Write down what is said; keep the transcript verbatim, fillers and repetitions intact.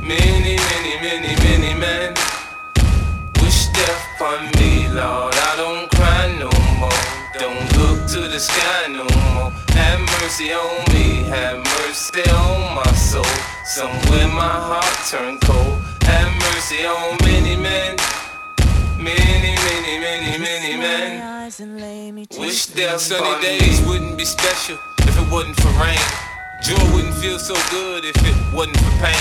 Many, many, many, many men wish death upon me, Lord. I don't cry no more. Don't look to the sky no more. Have mercy on me, have mercy on my soul. Somewhere my heart turned cold. Have mercy on many men. Many, many, many, many men wish death sunny days wouldn't be special if it wasn't for rain. Joy wouldn't feel so good if it wasn't for pain.